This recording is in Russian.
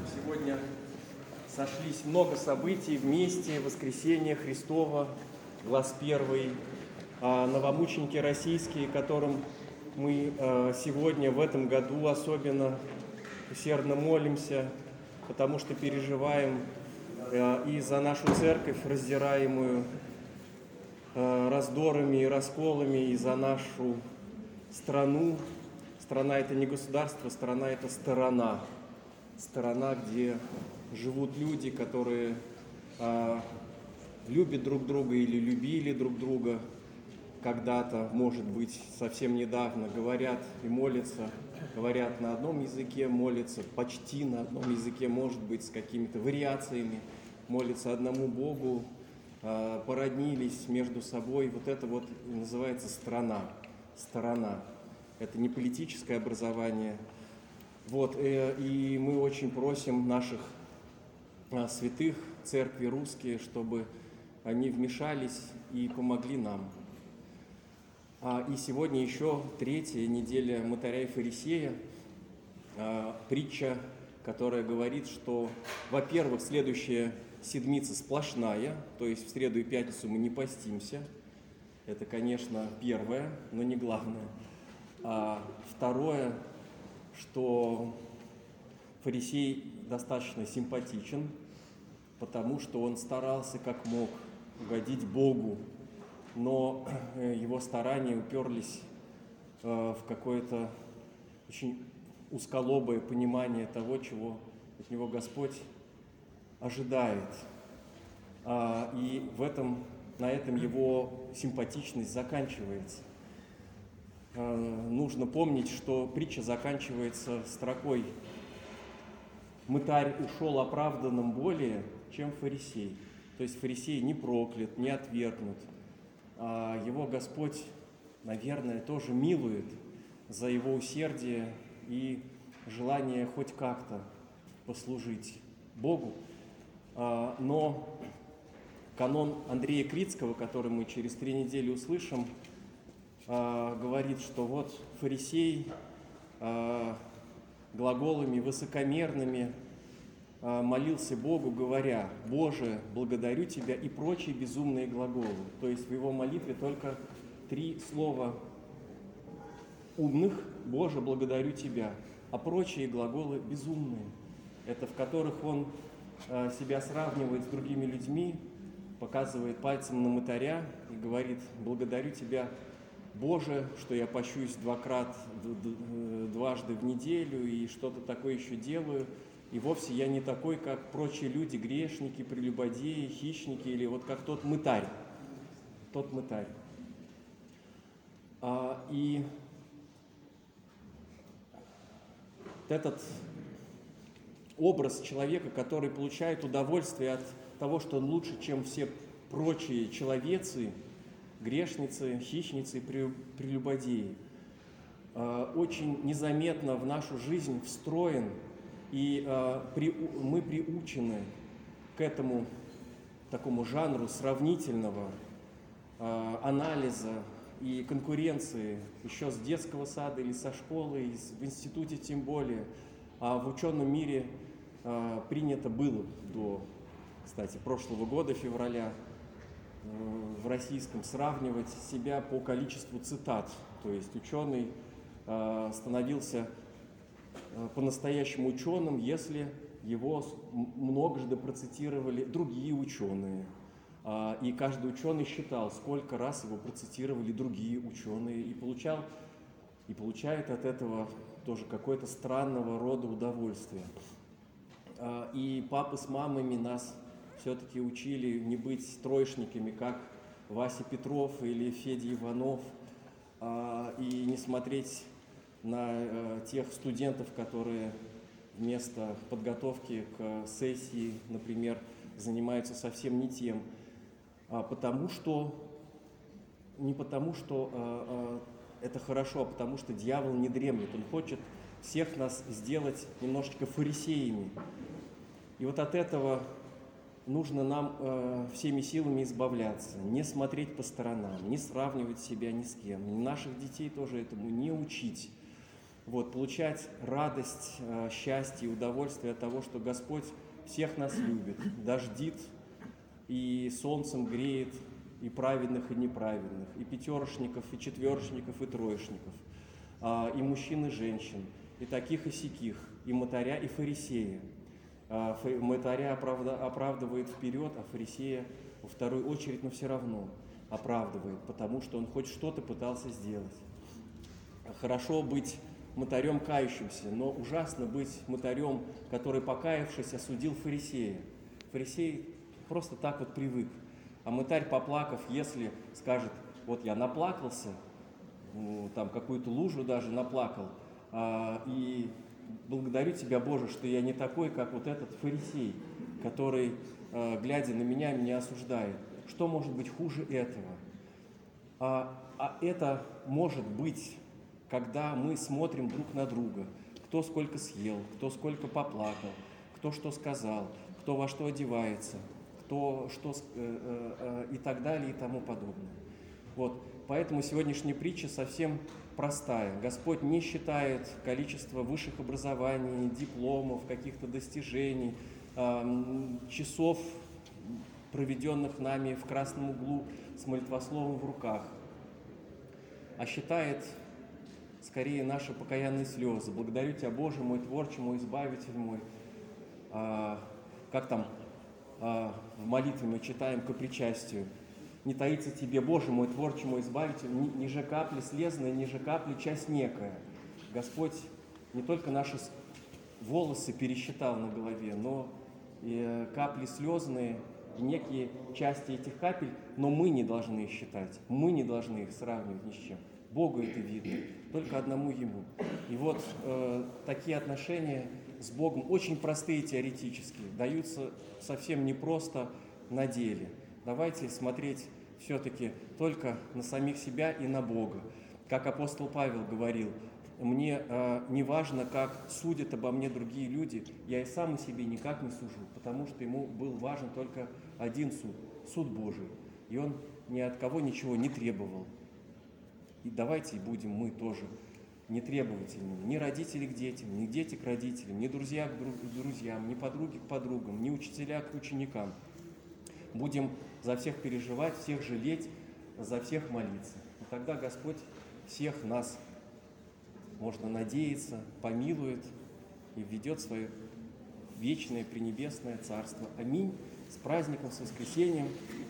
Сегодня сошлись много событий вместе. Воскресение Христово, глаз первый, новомученики российские, которым мы сегодня, в этом году особенно усердно молимся, потому что переживаем и за нашу церковь, раздираемую раздорами и расколами, и за нашу страну. Страна – это не государство, страна – это сторона. Сторона, где живут люди, которые любят друг друга или любили друг друга когда-то, может быть, совсем недавно, говорят и молятся, говорят на одном языке, молятся почти на одном языке, может быть, с какими-то вариациями, молятся одному Богу, породнились между собой. Вот это вот называется страна, сторона. Это не политическое образование. Вот, и мы очень просим наших святых, церкви русские, чтобы они вмешались и помогли нам. И сегодня еще третья неделя Мытаря и Фарисея, притча, которая говорит, что, во-первых, следующая седмица сплошная, то есть в среду и пятницу мы не постимся. Это, конечно, первое, но не главное. Второе, что фарисей достаточно симпатичен, потому что он старался как мог угодить Богу, но его старания уперлись в какое-то очень узколобое понимание того, чего от него Господь ожидает. И на этом его симпатичность заканчивается. Нужно помнить, что притча заканчивается строкой: «Мытарь ушел оправданным более, чем фарисей». То есть фарисей не проклят, не отвергнут. Его Господь, наверное, тоже милует за его усердие и желание хоть как-то послужить Богу. Но канон Андрея Критского, который мы через 3 недели услышим, говорит, что вот фарисей глаголами высокомерными молился Богу, говоря: «Боже, благодарю Тебя», и прочие безумные глаголы. То есть в его молитве только 3 слова умных: «Боже, благодарю Тебя», а прочие глаголы безумные. Это в которых он себя сравнивает с другими людьми, показывает пальцем на мытаря и говорит: «Благодарю Тебя, Боже, что я пощусь дважды в неделю и что-то такое еще делаю, и вовсе я не такой, как прочие люди, грешники, прелюбодеи, хищники, или вот как тот мытарь». Тот мытарь. И этот образ человека, который получает удовольствие от того, что он лучше, чем все прочие человецы, грешницы, хищницы, прелюбодеи, очень незаметно в нашу жизнь встроен, и мы приучены к этому такому жанру сравнительного анализа и конкуренции еще с детского сада или со школы, и в институте тем более. А в ученом мире принято было до, кстати, прошлого года, февраля, в российском сравнивать себя по количеству цитат. То есть ученый становился по-настоящему ученым, если его многожды процитировали другие ученые. И каждый ученый считал, сколько раз его процитировали другие ученые, и получает от этого тоже какое-то странного рода удовольствие. И папы с мамами нас все-таки учили не быть троечниками, как Вася Петров или Федя Иванов, и не смотреть на тех студентов, которые вместо подготовки к сессии, например, занимаются совсем не тем, не потому что это хорошо, а потому что дьявол не дремлет. Он хочет всех нас сделать немножечко фарисеями. И вот от этого нужно нам всеми силами избавляться, не смотреть по сторонам, не сравнивать себя ни с кем, наших детей тоже этому не учить. Вот, получать радость, счастье и удовольствие от того, что Господь всех нас любит, дождит и солнцем греет и праведных, и неправедных, и пятерочников, и четверочников, и троечников, и мужчин, и женщин, и таких, и сяких, и мытаря, и фарисея. Мытаря оправдывает вперед, а фарисея во вторую очередь, но все равно оправдывает, потому что он хоть что-то пытался сделать. Хорошо быть мытарем кающимся, но ужасно быть мытарем, который, покаявшись, осудил фарисея. Фарисей просто так вот привык. А мытарь, поплакав, если скажет: вот я наплакался, там какую-то лужу даже наплакал, и благодарю тебя, Боже, что я не такой, как вот этот фарисей, который, глядя на меня осуждает. Что может быть хуже этого? А это может быть, когда мы смотрим друг на друга, кто сколько съел, кто сколько поплакал, кто что сказал, кто во что одевается, кто что и так далее и тому подобное. Вот. Поэтому сегодняшняя притча совсем простая. Господь не считает количество высших образований, дипломов, каких-то достижений, часов, проведенных нами в красном углу с молитвословом в руках, а считает скорее наши покаянные слезы. Благодарю Тебя, Боже мой, Творче мой, Избавитель мой. Как там в молитве мы читаем ко причастию. Не таится Тебе, Боже мой, Творче мой, Избавитель, ниже капли слезная, ниже капли часть некая. Господь не только наши волосы пересчитал на голове, но и капли слезные, некие части этих капель, но мы не должны их считать, мы не должны их сравнивать ни с чем. Богу это видно, только одному Ему. И вот такие отношения с Богом, очень простые теоретически, даются совсем непросто на деле. Давайте смотреть все-таки только на самих себя и на Бога. Как апостол Павел говорил: мне не важно, как судят обо мне другие люди, я и сам о себе никак не сужу, потому что ему был важен только один суд, суд Божий. И он ни от кого ничего не требовал. И давайте будем мы тоже нетребовательными. Ни родители к детям, ни дети к родителям, ни друзья к друзьям, ни подруги к подругам, ни учителя к ученикам. Будем за всех переживать, всех жалеть, за всех молиться. И тогда Господь всех нас, можно надеяться, помилует и введет в свое вечное пренебесное царство. Аминь. С праздником, с воскресением.